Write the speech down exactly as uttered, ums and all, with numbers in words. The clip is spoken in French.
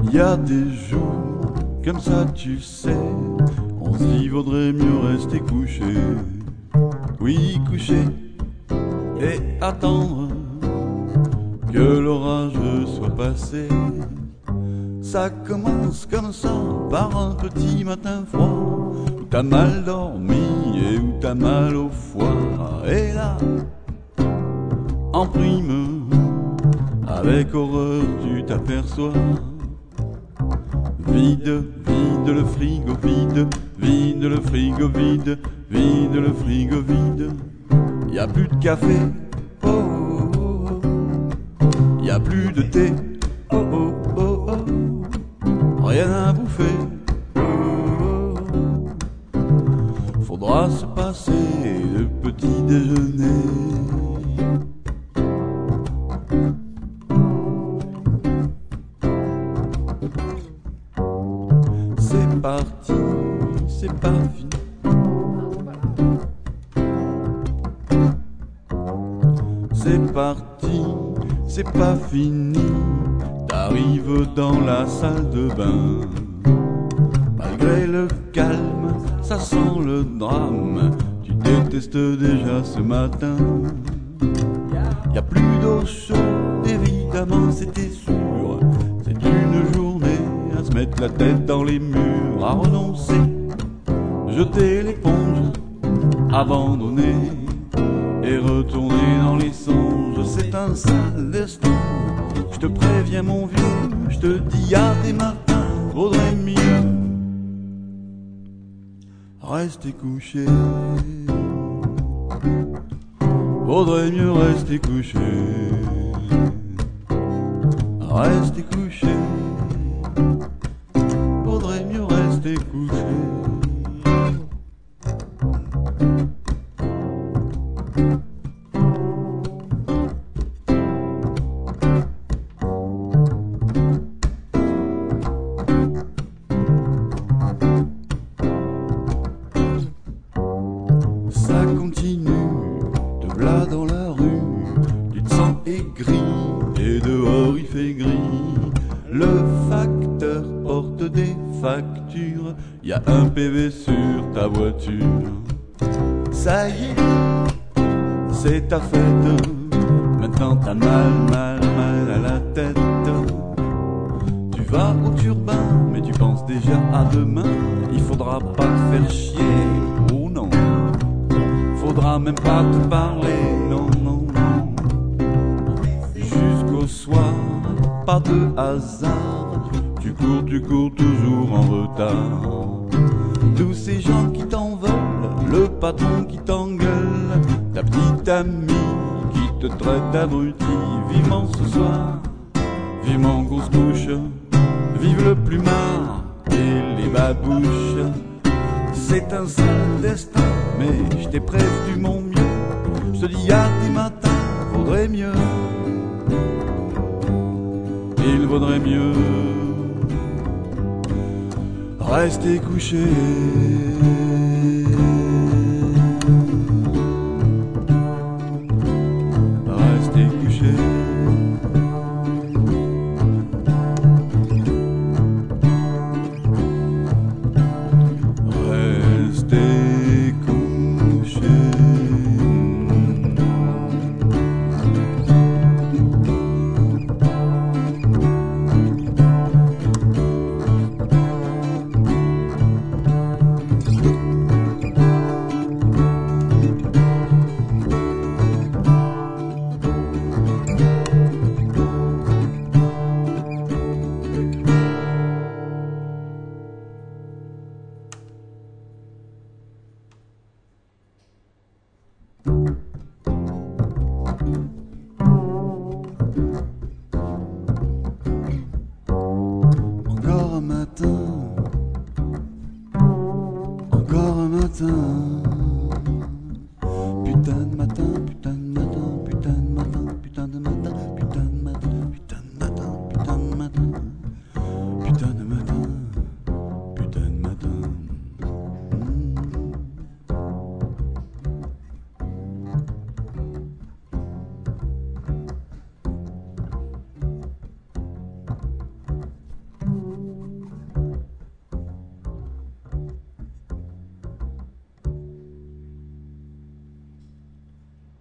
Il y a des jours comme ça, tu sais, on se dit vaudrait mieux rester couché. Oui, couché et attendre que l'orage soit passé. Ça commence comme ça, par un petit matin froid, où t'as mal dormi et où t'as mal au foie. Et là, en prime, avec horreur tu t'aperçois, vide, vide le frigo, vide, vide le frigo, vide, vide le frigo, vide. Y a plus de café, oh, oh, oh, oh. Y a plus de thé, oh, oh, oh, oh. Rien à bouffer, oh, oh, oh. Faudra se passer le petit déjeuner. C'est parti, c'est pas fini. C'est parti, c'est pas fini. T'arrives dans la salle de bain. Malgré le calme, ça sent le drame. Tu détestes déjà ce matin. Y a plus d'eau chaude, évidemment, c'était sûr. C'est une journée à se mettre la tête dans les murs, à renoncer, jeter l'éponge, abandonner et retourner dans les songes. C'est un sale destin, je te préviens mon vieux, je te dis à tes matins, vaudrait mieux rester couché. Vaudrait mieux rester couché. Rester couché. Vaudrait mieux rester couché. Ça continue, de là dans la rue, tu te sens aigri, et dehors il fait gris. Le facteur porte des factures, y a un P V sur ta voiture. Ça y est, c'est ta fête, maintenant t'as mal, mal, mal à la tête. Tu vas au turbin, mais tu penses déjà à demain. Il faudra pas te faire chier, oh non. Faudra même pas te parler, non, non, non. Jusqu'au soir, pas de hasard. Tu cours, tu cours toujours en retard. Tous ces gens qui t'en veulent, le patron qui t'engueule, ta petite amie qui te traite d'abruti. Vivement ce soir, vivement qu'on se couche, vive le plumard et les babouches. C'est un sale destin, mais je t'ai prévenu mon mieux. Je te dis à tes matins, vaudrait mieux. Il vaudrait mieux rester couché.